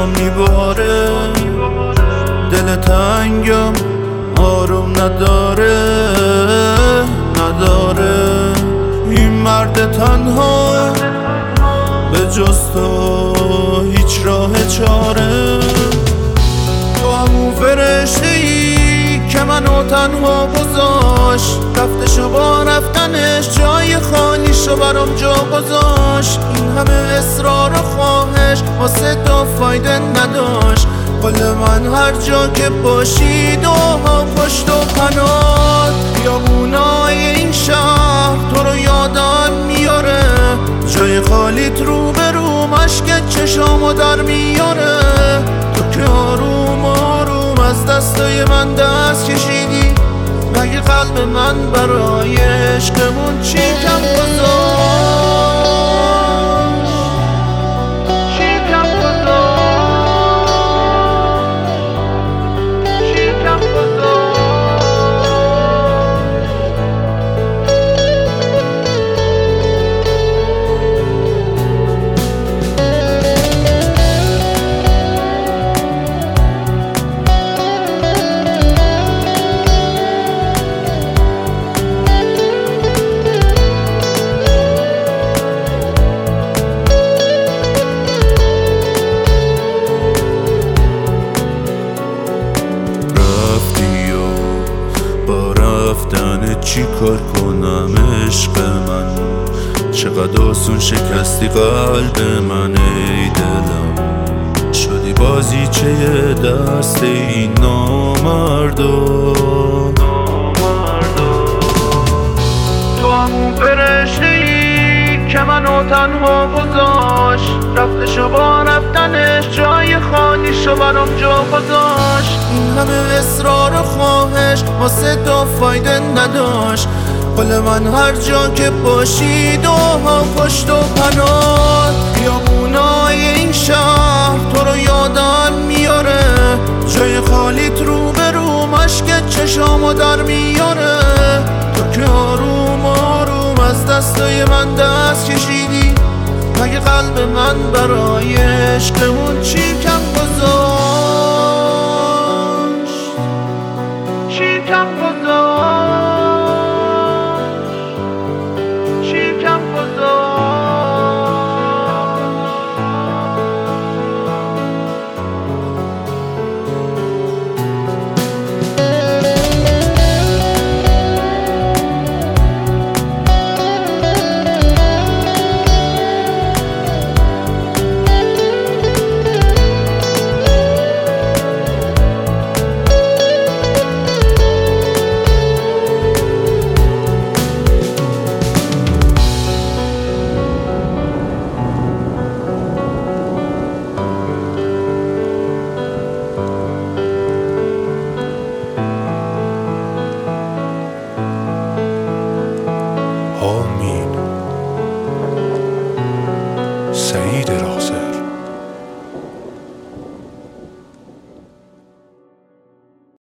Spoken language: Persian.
جا میباره، دل تنگم آروم نداره. این مرد تنها به جز تو هیچ راه چاره. تو همون فرشته ای که منو تنها گذاشت، رفتشو با رفتنش جای خالیشو برام جا گذاشت. این همه اصرار و خواهش واسه تو فایده نداشت. قول من هر جا که باشی دوها پشت و پناه. خیابونای این شهر تو رو یادم میاره، جای خالیت رو به رو مشک چشامو در میاره. تو که آروم آروم از دستای من دست کشیدی، مگه قلب من برای عشقمون چی کم گذاشت؟ رفتن چی کار کنم عشق من؟ چقدر آسون شکستی قلب من ای دلم، شدی بازیچه دست این نامردا. تو همون فرشته ای که منو تنها گذاشت، رفتشو با رفتنش جای خالیشو برام جا گذاشت. این همه اصرار و خواهش واسه تو فایده نداشت. قول من هر جا که باشی دوها پشت و پناه. خیابونای این شهر تو رو یادم میاره، جای خالیت رو به رو مشک چشامو در میاره. تو که آروم آروم از دستای من دست کشیدی، مگه قلب من برای عشقمون چی کم گذاشت؟